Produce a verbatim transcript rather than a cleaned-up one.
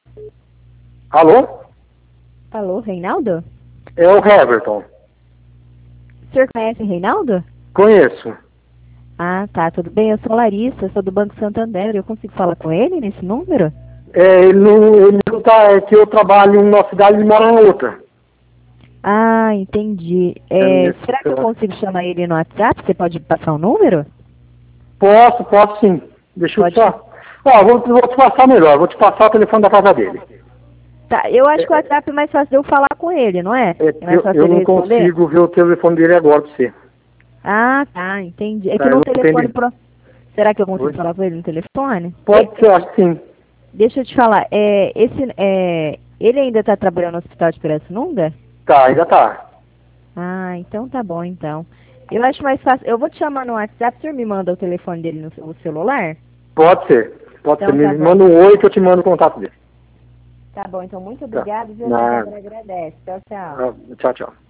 Alô? Alô, Reinaldo? É o Heverton. O senhor conhece Reinaldo? Conheço. Ah, tá, tudo bem. Eu sou Larissa, sou do Banco Santander. Eu consigo falar com ele nesse número? É, ele não, ele não tá, é que eu trabalho em uma cidade e ele mora na outra. Ah, entendi. É É, nesse, será que eu consigo chamar ele no WhatsApp? Você pode passar o número? posso, posso sim. Deixa eu Pode. só. Ó, vou, vou te passar melhor, vou te passar o telefone da casa dele. Tá, eu acho que o É, WhatsApp é mais fácil de eu falar com ele, não é? é É que mais eu, fácil eu ele não responder? consigo ver o telefone dele agora pra você. Ah, tá, entendi. É Tá, que eu no não telefone... entendi. Pro... Será que eu consigo Oi? falar com ele no telefone? Pode ser, acho que sim. Deixa eu te falar, é, esse, é, ele ainda está trabalhando no Hospital de Pirassununga? Tá, ainda tá. Ah, então tá bom, então. Eu acho mais fácil. Eu vou te chamar no WhatsApp, o senhor me manda o telefone dele no seu celular? Pode ser. Pode ser. Então tá Me bom. manda um oi que eu te mando o contato dele. Tá bom, então muito Tá. obrigada, viu? A Na, Débora agradece. Tchau, tchau. ah, tchau, tchau.